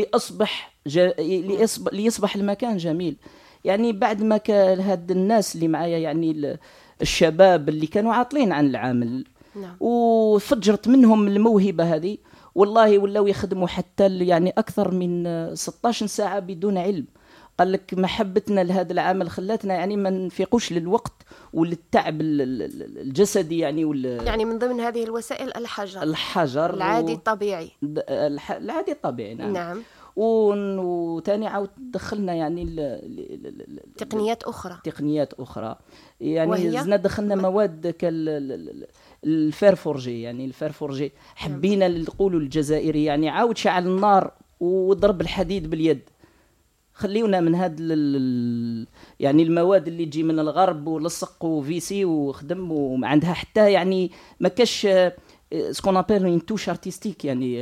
ليصبح المكان جميل. يعني بعد ما كان هاد الناس اللي معايا يعني الشباب اللي كانوا عاطلين عن العمل نعم. وفجرت منهم الموهبة هذه والله ولاو يخدموا حتى يعني أكثر من 16 ساعة بدون علم. قال لك محبتنا لهذا العمل خلاتنا يعني ما نفيقوش للوقت وللتعب الجسدي يعني يعني من ضمن هذه الوسائل الحجر العادي الطبيعي العادي الطبيعي نعم, نعم. وثاني عاود دخلنا يعني تقنيات أخرى يعني زدنا دخلنا مواد الفيرفورجي يعني الفيرفورجي حبينا نقولوا الجزائري يعني عاود شعل النار وضرب الحديد باليد. خليونا من هاد يعني المواد اللي تجي من الغرب ولصق وفيسي وخدم وما عندها حتى يعني ما كاش سكون ابل اون توش ارتستيك يعني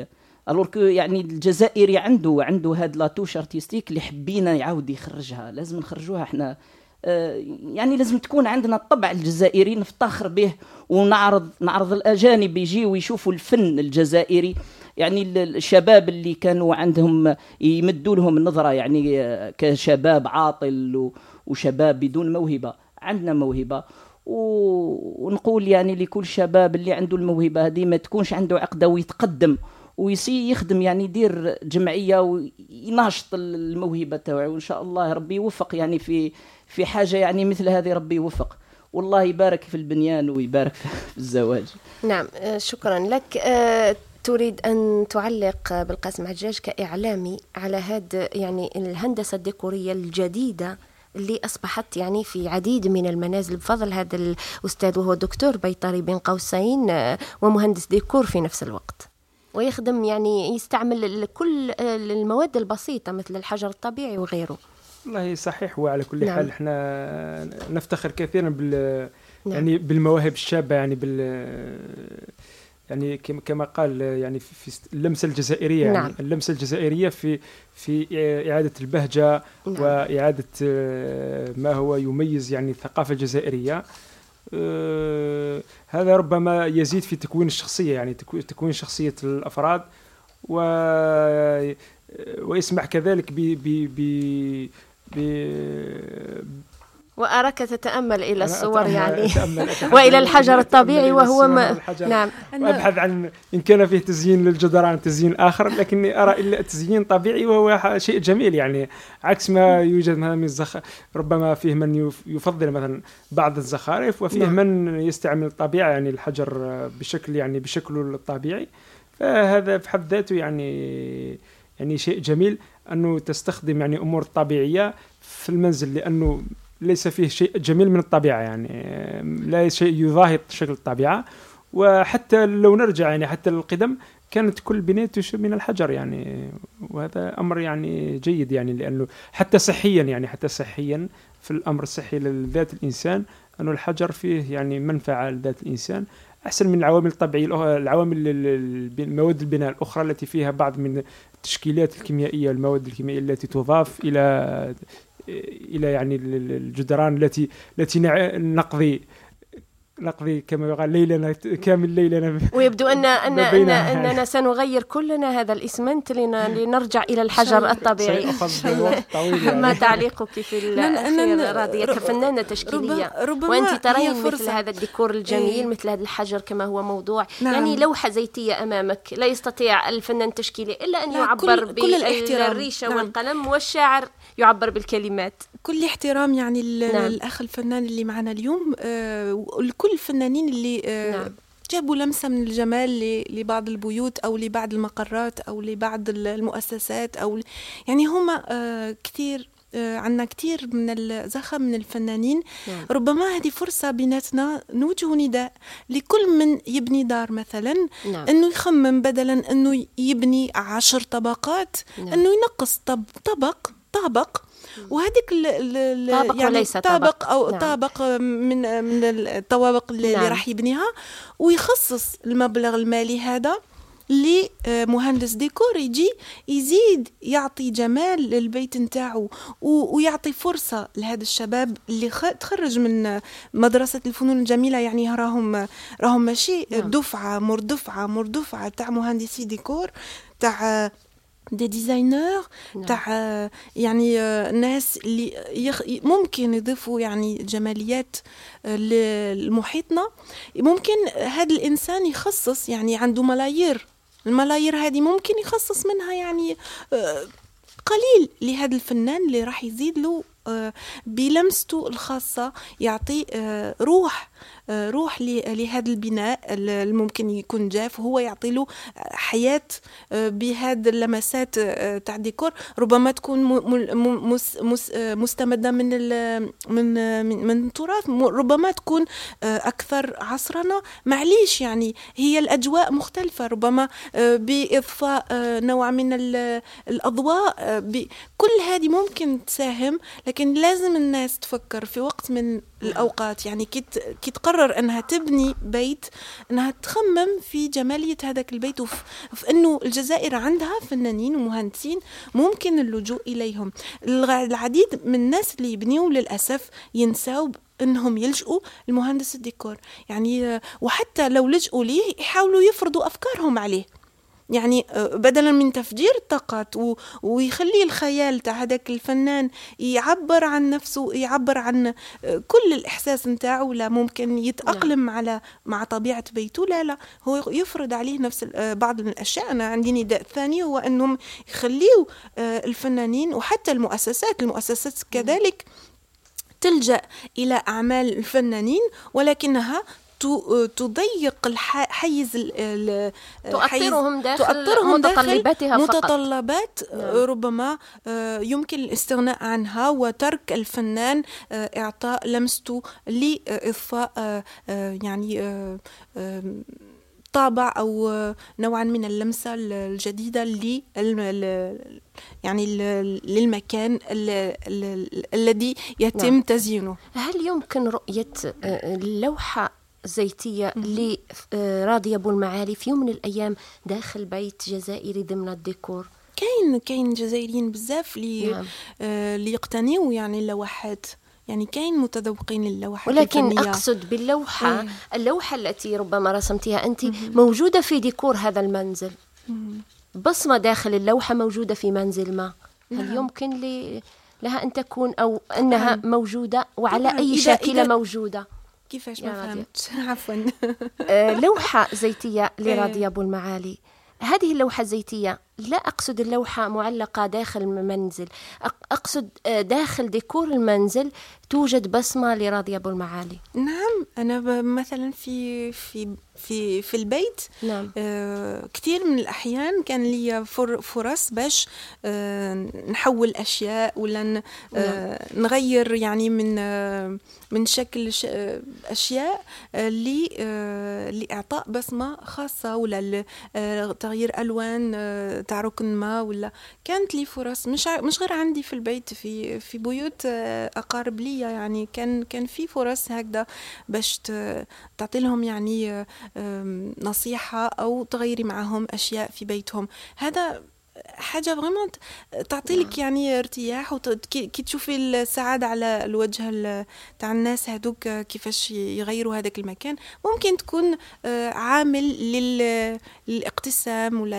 الورك يعني الجزائري عنده هاد لا توش ارتستيك اللي حبينا يعاود يخرجها، لازم نخرجوها احنا. يعني لازم تكون عندنا الطبع الجزائري نفتخر به، ونعرض الأجانب يجيوا ويشوفوا الفن الجزائري. يعني الشباب اللي كانوا عندهم يمدوا لهم النظرة يعني كشباب عاطل وشباب بدون موهبة، عندنا موهبة. ونقول يعني لكل شباب اللي عنده الموهبة هذه ما تكونش عنده عقدة ويتقدم ويخدم، يعني يدير جمعية ويناشط الموهبة تاعو، وإن شاء الله ربي يوفق يعني في حاجة يعني مثل هذه، ربي يوفق والله يبارك في البنيان ويبارك في الزواج. نعم، شكرا لك. تريد أن تعلق بالقاسم حجاج كإعلامي على هذا يعني الهندسة الديكورية الجديدة اللي أصبحت يعني في عديد من المنازل بفضل هذا الأستاذ، وهو دكتور بيطري بين قوسين ومهندس ديكور في نفس الوقت، ويخدم يعني يستعمل كل المواد البسيطة مثل الحجر الطبيعي وغيره. والله صحيح. وعلى كل حال احنا نفتخر كثيرا يعني بالمواهب الشابة، يعني يعني كما قال يعني في اللمسة الجزائرية، يعني اللمسة الجزائرية في إعادة البهجة وإعادة ما هو يميز يعني الثقافة الجزائرية. هذا ربما يزيد في تكوين الشخصية، يعني تكوين شخصية الأفراد، ويسمح كذلك وأراك تتأمل إلى الصور يعني وإلى الحجر الطبيعي وهو نعم. وأبحث عن إن كان فيه تزيين للجدران تزيين آخر، لكني أرى إلا تزيين طبيعي وهو شيء جميل، يعني عكس ما يوجد من ربما فيه من يفضل مثلا بعض الزخارف، وفيه من يستعمل الطبيعة يعني الحجر بشكله الطبيعي. فهذا في حد ذاته يعني شيء جميل أنه تستخدم يعني أمور طبيعية في المنزل، لأنه ليس فيه شيء جميل من الطبيعة، يعني لا شيء يضاهي شكل الطبيعة. وحتى لو نرجع يعني حتى للقدم كانت كل بناية من الحجر، يعني وهذا أمر يعني جيد، يعني لأنه حتى صحيا في الأمر الصحي لذات الإنسان أنه الحجر فيه يعني منفعة لذات الإنسان أحسن من العوامل الطبيعية، المواد البناء الأخرى التي فيها بعض من التشكيلات الكيميائية والمواد الكيميائية التي تضاف إلى يعني الجدران التي نقضي كما يقال ليلنا كامل ليلنا. ويبدو أننا سنغير كلنا هذا الإسمنت لنرجع إلى الحجر الطبيعي. ما تعليقك في الأخير راضية كفنانة تشكيلية وأنت ترين مثل هذا الديكور الجميل مثل هذا الحجر كما هو موضوع يعني لوحة زيتية أمامك، لا يستطيع الفنان التشكيلي إلا أن يعبر بالريشة والقلم، والشاعر يعبر بالكلمات. كل احترام يعني الأخ الفنان اللي معنا اليوم، كل الفنانين اللي جابوا لمسة من الجمال لبعض البيوت أو لبعض المقرات أو لبعض المؤسسات، أو يعني هما كثير، عنا كثير من الزخم من الفنانين. ربما هذه فرصة بيناتنا نوجه نداء لكل من يبني دار مثلا، أنه يخمم بدلا أنه يبني 10 طبقات، أنه ينقص طابق وهذيك يعني وليس طابق أو طابق من الطوابق اللي راح يبنيها، ويخصص المبلغ المالي هذا لمهندس ديكور يجي يزيد يعطي جمال للبيت نتاعو، ويعطي فرصة لهذا الشباب اللي تخرج من مدرسة الفنون الجميلة، يعني راهم ماشي دفعة مر دفعة تاع مهندسي ديكور، تاع دي ديزاينر، تاع يعني ناس اللي ممكن يضيفوا يعني جماليات لمحيطنا. ممكن هذا الإنسان يخصص، يعني عنده الملايير هذه ممكن يخصص منها يعني قليل لهذا الفنان اللي راح يزيد له بلمسته الخاصة، يعطي روح لهذا البناء الممكن يكون جاف، هو يعطي له حياة بهذه اللمسات تاع ديكور، ربما تكون مستمدة من التراث، ربما تكون أكثر عصرنا، معليش يعني هي الأجواء مختلفة، ربما بإضفاء نوع من الأضواء، كل هذه ممكن تساهم. لكن لازم الناس تفكر في وقت من الأوقات. يعني كي تقرر أنها تبني بيت، أنها تخمم في جمالية هذاك البيت، وفي أنه الجزائر عندها فنانين ومهندسين ممكن اللجوء إليهم. العديد من الناس اللي يبنيوا للأسف ينسوا أنهم يلجؤوا المهندس الديكور، يعني وحتى لو لجؤوا ليه يحاولوا يفرضوا أفكارهم عليه، يعني بدلا من تفجير الطاقات ويخلي الخيال تاع هذاك الفنان يعبر عن نفسه، يعبر عن كل الإحساس نتاعه، لا ممكن يتأقلم مع طبيعة بيته، لا هو يفرض عليه نفس بعض من الأشياء. أنا عندي نداء ثاني هو أنهم يخليوا الفنانين وحتى المؤسسات كذلك تلجأ إلى أعمال الفنانين، ولكنها تضيق الحيز، تؤطرهم داخل متطلباتها متطلبات ربما يمكن الاستغناء عنها، وترك الفنان إعطاء لمسته لإضفاء يعني طابع أو نوعا من اللمسة الجديدة يعني للمكان الذي يتم تزيينه. هل يمكن رؤية اللوحة زيتية لراضية بولمعالي في يوم من الأيام داخل بيت جزائري ضمن الديكور؟ كاين جزائريين بزاف اللي يقتنيوا يعني اللوحات، يعني كاين متذوقين للوحات ولكن الفنية. أقصد باللوحة اللوحة التي ربما رسمتها أنت موجودة في ديكور هذا المنزل، بصمة داخل اللوحة موجودة في منزل ما، هل يمكن لها أن تكون أو أنها موجودة وعلى أي شكل موجودة؟ كيفاش ما فهمت؟ عفوا. لوحة زيتية لراضية بولمعالي، هذه اللوحة الزيتية لا أقصد اللوحة معلقة داخل المنزل، أقصد داخل ديكور المنزل توجد بصمة لراضية بولمعالي. نعم، أنا مثلا في البيت نعم. كثير من الأحيان كان لي فرص باش نحول أشياء ولا نغير يعني من شكل أشياء لإعطاء بصمة خاصة، ولا تغيير ألوان تاع ركن ما، ولا كانت لي فرص مش غير عندي في البيت، في بيوت أقارب لي، يعني كان في فرص هكذا باش تعطي لهم يعني نصيحة أو تغيري معهم أشياء في بيتهم. هذا حاجة فريمون تعطي لك يعني ارتياح، كي تشوفي السعادة على الوجه تاع الناس هذوك كيفاش يغيروا هذاك المكان، ممكن تكون عامل للاقتسام ولا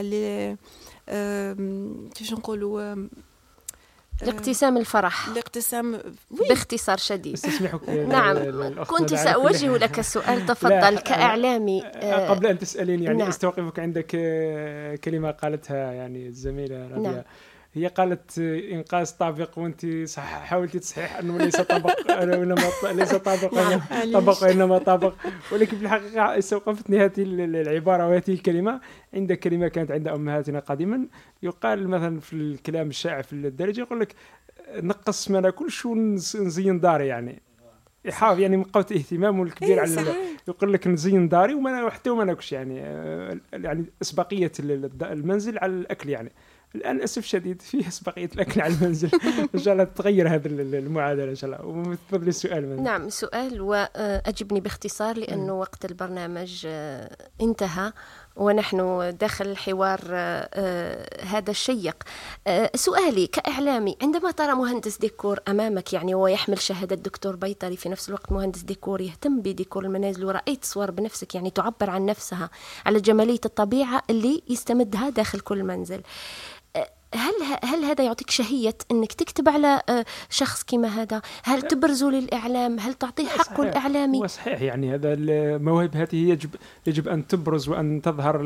كيفاش نقولوا الاقتسام الفرح، الاقتسام باختصار شديد. نعم، كنت سأوجه لك السؤال، تفضل كإعلامي. قبل أن تسألين يعني نعم. استوقفك عندك كلمة قالتها يعني الزميلة ربيع. نعم. هي قالت إنقاذ طابق، وأنت حاولتي تصحيح أنه ليس طابق وإنما ليس طابق طابق وإنما طابق، ولكن في الحقيقة استوقفتني هذه العبارة وهذه الكلمة عند كلمة كانت عند أمهاتنا قديما، يقال مثلا في الكلام الشائع في الدارجة يقول لك نقص ما ناكلش ونزين داري، يعني يحاول يعني من قوة اهتمامه الكبير على يقول لك نزين داري وما حتى وما ناكلش، يعني أسبقية المنزل على الأكل. يعني الآن للأسف الشديد فيه أسبقية الأكل على المنزل. إن شاء الله تتغير هذه المعادلة إن شاء الله. وتفضلي السؤال منه. نعم، سؤال وأجبني باختصار لأنه وقت البرنامج انتهى ونحن داخل الحوار هذا الشيق. سؤالي كإعلامي، عندما ترى مهندس ديكور أمامك يعني ويحمل شهادة دكتور بيطري في نفس الوقت مهندس ديكور يهتم بديكور المنازل، ورأيت صور بنفسك يعني تعبر عن نفسها على جمالية الطبيعة اللي يستمدها داخل كل منزل، هل هذا يعطيك شهية أنك تكتب على شخص كما هذا؟ هل تبرزه للإعلام؟ هل تعطيه حقه الإعلامي؟ هو صحيح، يعني هذا المواهب هذه يجب أن تبرز وأن تظهر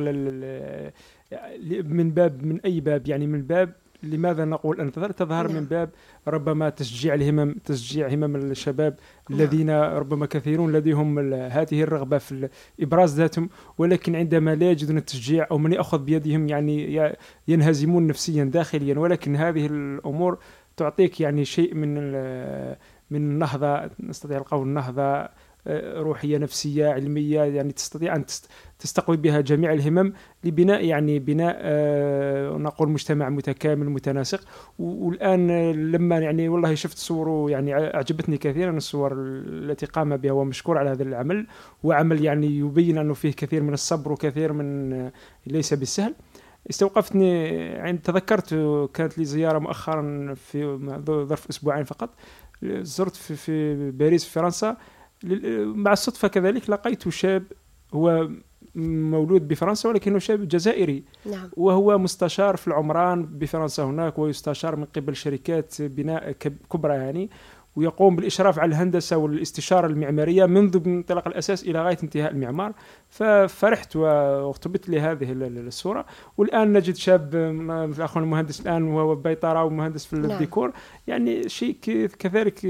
من أي باب، يعني من باب لماذا نقول أن تظهر من باب ربما تشجيع همم الشباب الذين ربما كثيرون لديهم هذه الرغبة في إبراز ذاتهم، ولكن عندما لا يجدون التشجيع أو من يأخذ بيدهم يعني ينهزمون نفسيا داخليا. ولكن هذه الأمور تعطيك يعني شيء من النهضة، نستطيع القول النهضة روحية نفسية علمية، يعني تستطيع أن تستقوي بها جميع الهمم لبناء يعني بناء نقول مجتمع متكامل متناسق. والآن لما يعني والله شفت صوره يعني أعجبتني كثيرا الصور التي قام بها، ومشكور على هذا العمل، وعمل يعني يبين أنه فيه كثير من الصبر وكثير من ليس بالسهل. استوقفتني عند تذكرت كانت لي زيارة مؤخرا في ظرف أسبوعين فقط، زرت في باريس في فرنسا. مع الصدفة كذلك لقيت شاب هو مولود بفرنسا ولكنه شاب جزائري. نعم. وهو مستشار في العمران بفرنسا هناك، ويستشار من قبل شركات بناء كبرى يعني، ويقوم بالإشراف على الهندسة والاستشارة المعمارية منذ انطلاق الأساس إلى غاية انتهاء المعمار. ففرحت واغتبت لهذه الصورة. والآن نجد شاب أخونا المهندس الآن وهو بيطرة ومهندس في الديكور، يعني شيء كذلك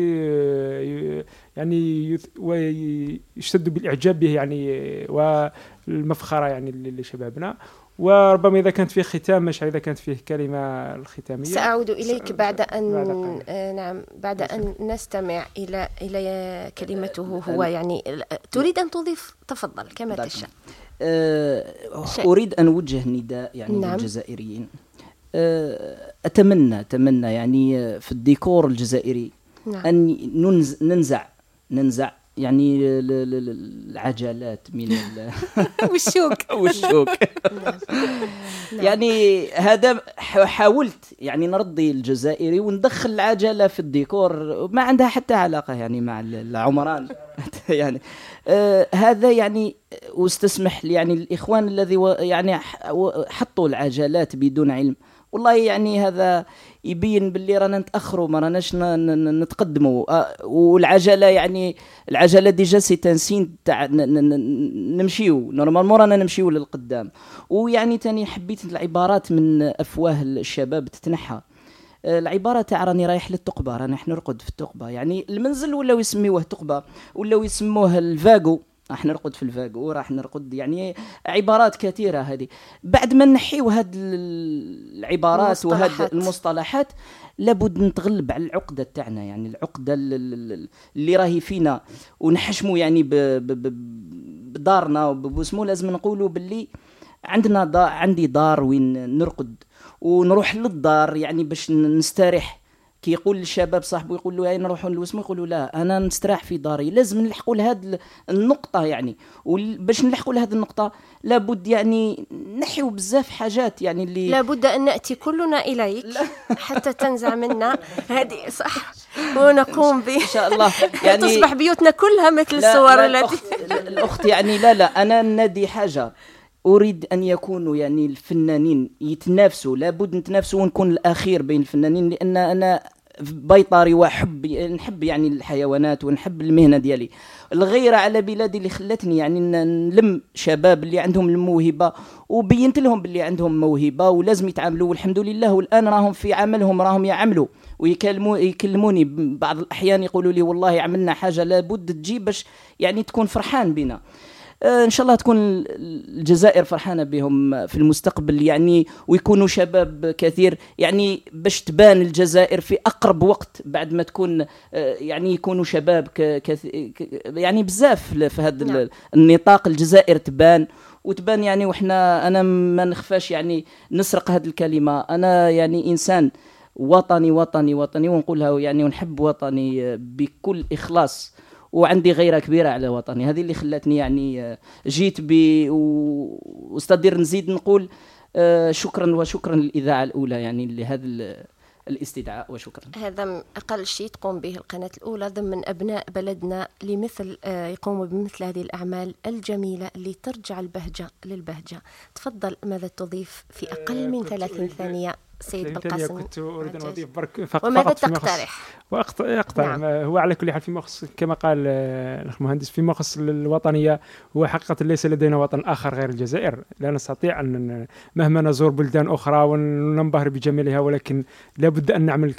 يعني ويشتد بالإعجاب به يعني والمفخرة يعني لشبابنا. وربما إذا كانت فيه ختام مشعل، إذا كانت فيه كلمة الختامية سأعود إليك بعد أن نستمع إلى كلمته هو. يعني تريد أن تضيف؟ تفضل كما تشاء. أريد أن أوجه نداء يعني للجزائريين. أتمنى يعني في الديكور الجزائري أن ننزع يعني العجلات من والشوك يعني هذا حاولت يعني نرضي الجزائري وندخل العجلة في الديكور، ما عندها حتى علاقة يعني مع العمران يعني هذا يعني. واستسمح لي يعني الإخوان الذي يعني حطوا العجلات بدون علم، والله يعني هذا يبين باللي رانا نتأخروا، ما راناش نتقدموا. والعجلة يعني العجلة ديجا سي تنسين تاع نمشيو نورمالمون، رانا نمشيو للقدام. ويعني تاني حبيت العبارات من أفواه الشباب تتنحى، العبارة تاع راني رايح للتقبة، راني نرقد في التقبة. يعني المنزل ولاو يسميوه تقبة، ولاو يسموه الفاغو، راح نرقد في الفاغو، راح نرقد. يعني عبارات كثيرة هذه. بعد ما نحيو هذه العبارات وهذه المصطلحات لابد نتغلب على العقدة تاعنا، يعني العقدة اللي راهي فينا، ونحشموا يعني بدارنا وبسمو. لازم نقولوا باللي عندي دار وين نرقد ونروح للدار يعني باش نستريح. كي يقول الشباب صاحبه يقول له نروحوا للوسمو، يقولوا لا أنا نستراح في داري. لازم نلحقوا لهذه النقطة يعني. وباش نلحقوا لهذه النقطة لابد يعني نحيو بزاف حاجات يعني اللي لابد أن نأتي كلنا إليك حتى تنزع منا هذه صح، ونقوم إن شاء الله يعني تصبح بيوتنا كلها مثل الصور التي الأخت يعني لا أنا ندي حاجة. أريد أن يكونوا يعني الفنانين يتنافسوا، لابد نتنافسوا ونكون الأخير بين الفنانين، لأن أنا بيطاري نحب يعني الحيوانات ونحب المهنة ديالي. الغيرة على بلادي اللي خلتني يعني نلم شباب اللي عندهم الموهبة وبينت لهم باللي عندهم موهبة ولازم يتعاملوا، والحمد لله. والآن راهم في عملهم، راهم يعملوا ويكلموني بعض الأحيان يقولوا لي والله عملنا حاجة لابد تجي باش يعني تكون فرحان بنا. إن شاء الله تكون الجزائر فرحانة بهم في المستقبل يعني، ويكونوا شباب كثير يعني باش تبان الجزائر في أقرب وقت بعد ما تكون يعني يكونوا شباب يعني بزاف في هذا النطاق. الجزائر تبان وتبان يعني. وإحنا أنا ما نخفاش يعني نسرق هذه الكلمة، أنا يعني إنسان وطني وطني وطني ونقولها يعني، ونحب وطني بكل إخلاص، وعندي غيرة كبيرة على وطني. هذه اللي خلتني يعني جيت واستدير نزيد نقول شكرا وشكرا للإذاعة الأولى يعني لهذا الاستدعاء، وشكرا. هذا أقل شيء تقوم به القناة الأولى ضمن أبناء بلدنا لمثل يقوموا بمثل هذه الأعمال الجميلة اللي ترجع البهجة للبهجة. تفضل، ماذا تضيف في أقل من 30 ثانية سيد بالقاسم؟ كنت أريد أن أضيف فقط وماذا تقترح؟ وأقترح نعم. هو على كل حال فيما يخص كما قال الأخ المهندس فيما يخص الوطنية، هو حقيقة ليس لدينا وطن آخر غير الجزائر. لا نستطيع أن مهما نزور بلدان أخرى وننبهر بجمالها، ولكن لابد أن نعمل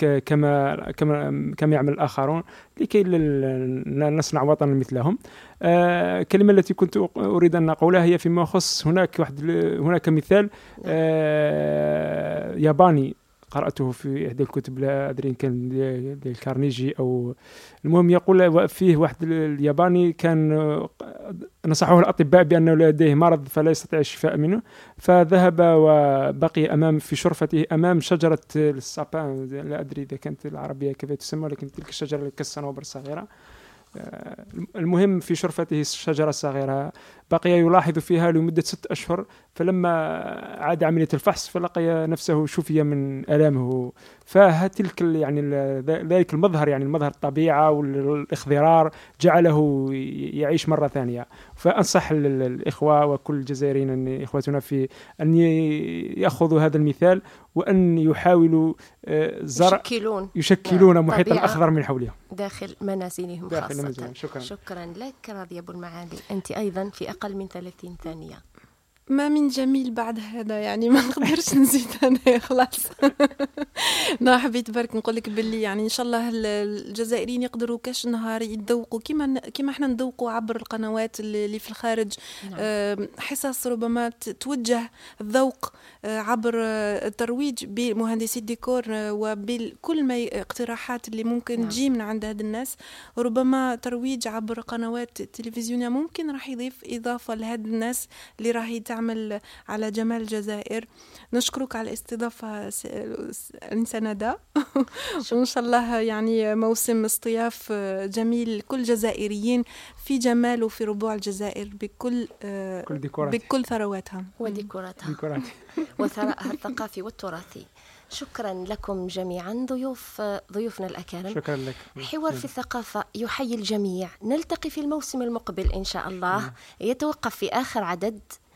كما يعمل الآخرون لكي نصنع وطنا مثلهم. الكلمة التي كنت أريد أن أقولها هي فيما يخص هناك مثال ياباني قرأته في إحدى الكتب، لا أدري إن كان للكارنيجي أو المهم، يقول فيه واحد الياباني كان نصحه الأطباء بأنه لديه مرض فلا يستطيع الشفاء منه، فذهب وبقي في شرفته أمام شجرة السابان، لا أدري إذا كانت العربية كيف تسمى، لكن تلك الشجرة كالصنوبر الصغيرة. المهم في شرفته الشجرة الصغيرة بقي يلاحظ فيها لمدة 6 أشهر، فلما عاد عملية الفحص فلقي نفسه شفي من آلامه. فتلك يعني ذلك المظهر، يعني المظهر الطبيعة والاخضرار جعله يعيش مرة ثانية. فأنصح الإخوة وكل الجزائريين أن إخوتنا في أن يأخذوا هذا المثال وأن يحاولوا يشكلون محيطا أخضر من حولهم داخل منازلهم خاصة. شكرا لك راضية أبو المعالي، أنت أيضا في أقل من 30 ثانية. ما من جميل بعد هذا، يعني ما نقدرش نزيد أنا خلاص. حبيت برك نقول لك باللي يعني إن شاء الله الجزائريين يقدروا كاش نهار يتذوقوا كما احنا نذوقوا عبر القنوات اللي في الخارج. حصص ربما توجه الذوق عبر الترويج بمهندسي الديكور وبكل ما اقتراحات اللي ممكن تجي من عند هاد الناس. ربما ترويج عبر قنوات التلفزيونية ممكن راح يضيف إضافة لهاد الناس اللي راح تعمل على جمال الجزائر. نشكرك على الاستضافة أنسة ندى. وإن شاء الله يعني موسم اصطياف جميل لكل الجزائريين في جمال وفي ربوع الجزائر بكل ثرواتها وديكوراتها وثرائها الثقافي والتراثي. شكرا لكم جميعا ضيوفنا الأكارم. شكرا لك. حوار في الثقافة يحيي الجميع. نلتقي في الموسم المقبل إن شاء الله، يتوقف في آخر عدد،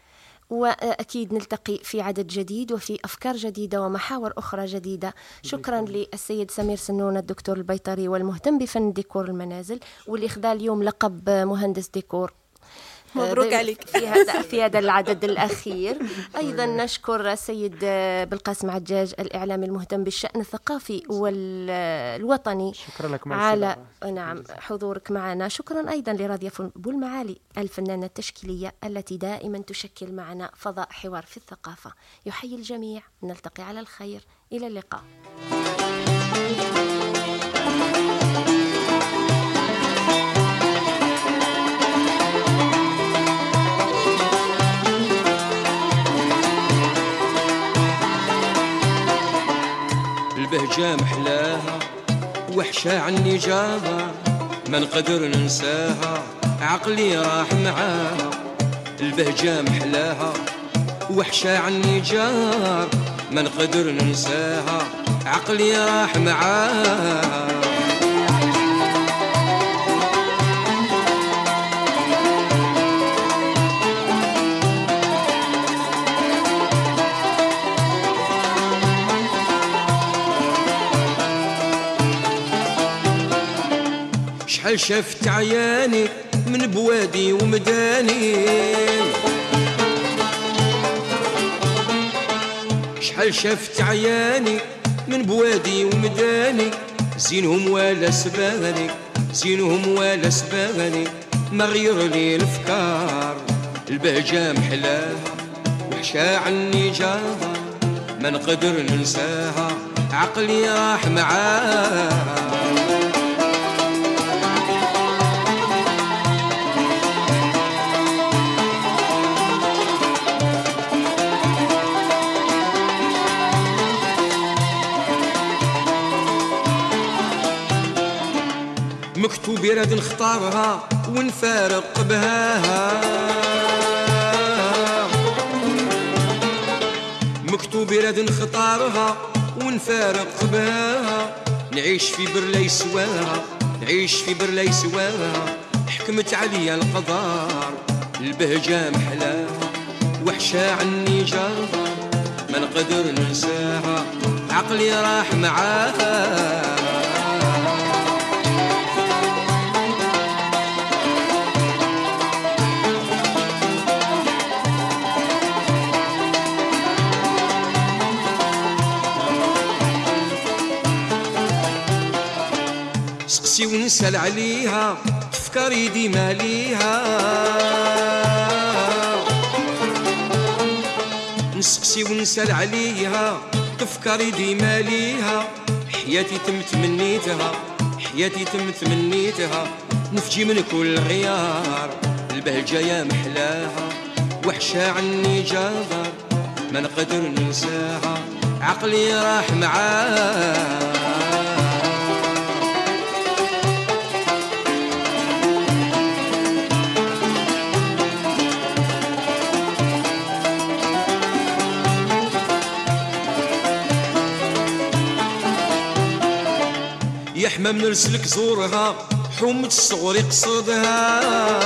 وأكيد نلتقي في عدد جديد وفي أفكار جديدة ومحاور أخرى جديدة. شكرا للسيد سمير سنون الدكتور البيطري والمهتم بفن ديكور المنازل، واللي خذا اليوم لقب مهندس ديكور. مبروك عليك في هذا العدد الأخير. أيضا نشكر السيد بالقاسم عجاج الإعلامي المهتم بالشأن الثقافي والوطني. شكرا لك على حضورك معنا. شكرا أيضا لراضية أبو المعالي الفنانة التشكيلية التي دائما تشكل معنا فضاء حوار في الثقافة. يحيي الجميع، نلتقي على الخير، إلى اللقاء. البهجة محلاها وحشة عني جابها، ما نقدر ننساها، عقلي راح معاها. البهجة محلاها وحشة عني جار، ما نقدر ننساها، عقلي راح معاها. شحال شفت عياني من بوادي ومداني، شحال شفت عياني من بوادي ومداني، زينهم ولا سباني، زينهم ولا سباني، ما غير لي الافكار. البهجة محلاها وحشة عني جاها، ما نقدر ننساها، عقلي راح معاها. مكتوب يراد نختارها ونفارق بهاها، مكتوب يراد نختارها ونفارق بهاها، نعيش في بر لا يسواها، نعيش في بر لا يسواها، حكمت عليا القدر. البهجة محلاها وحشة عني جاها، ما نقدر ننساها، عقلي راح معاها. سقسي ونسأل عليها، تفكري ديما ليها، نسقسي ونسال عليها تفكري ديما ليها حياتي تمنيتها حياتي تمنيتها نفجي من كل غيار البهجة يا محلاها وحشة عني جابر ما نقدر ننساها عقلي راح معاها يا حمام نرسلك زورها حومة الصغر يقصدها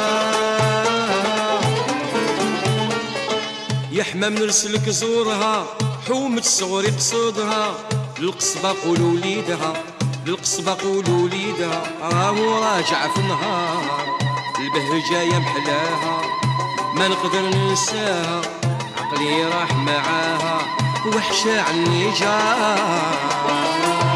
يا حمام نرسلك زورها حومة الصغر يقصدها للقصبة قولوا وليدها للقصبة قولوا وليدها راهو راجع في النهار البهجة يا محلاها ما نقدر ننساها عقلي راح معاها وحشة عني جار